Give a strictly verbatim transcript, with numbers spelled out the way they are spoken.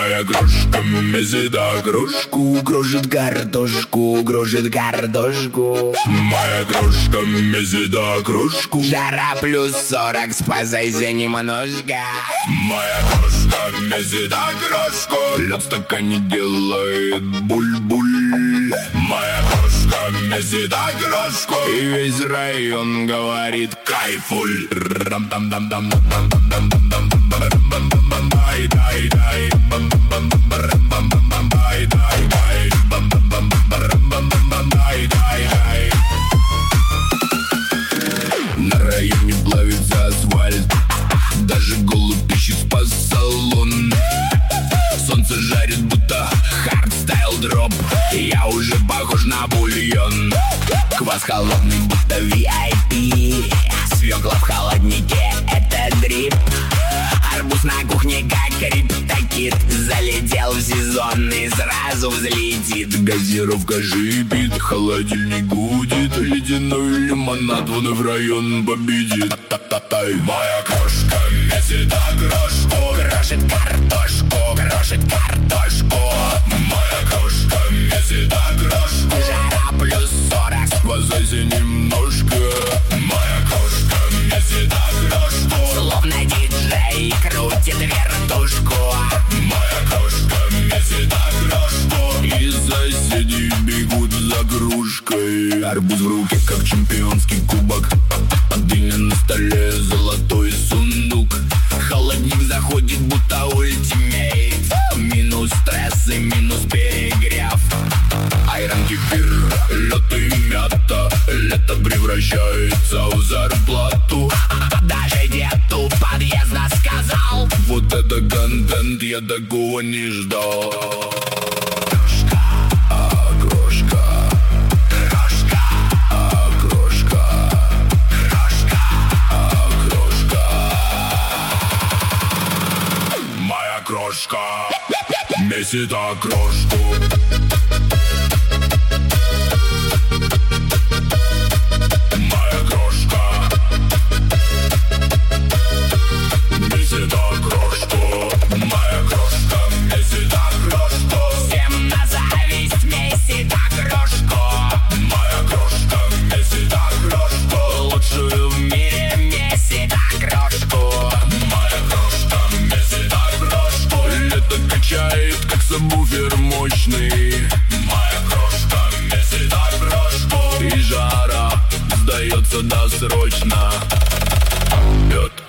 Моя крошка всегда крошку крошит картошку, крошит картошку. Моя крошка всегда крошку. Жара плюс сорок, спасайся немножко. Моя крошка всегда крошку. Лед в стакане делает буль-буль. Моя крошка всегда крошку. И весь район говорит кайфуль. На районе плавится асфальт, даже голубь ищет по салон. Солнце жарит, будто хардстайл дроп. Я уже похож на бульон. Квас холодный, будто ви ай пи. Свекла в холоднике, это дрип. Арбуз на кухне, как криптокит. Залетел в сезон и сразу взлетит. Газировка шипит, холодильник гудит. Ледяной лимонад, вон и в район победит. Моя крошка всегда крошку крошит картошку, крошит картошку. Моя крошка всегда крошку. Жара плюс сорок, спасайся немножко. Моя крошка всегда крошку. Словно диджей крутит вертушку. Моя крошка всегда крошку. И соседи бегут за кружкой. Арбуз в руке, как чемпионский кубок. Дыня на столе, золотой сундук. Холодник заходит, будто ультимейт. Минус стресс и минус перегрев. Айрон, кефир, лед и мята. Лето превращается в зарплату. Даже деду подъезда сказал: вот это контент, я такого не ждал. Крошка, а крошка, крошка, а крошка, крошка, а крошка. Моя крошка месит окрошку. Как сабвуфер мощный. Моя крошка месит окрошку. И жара сдается досрочно. Лед.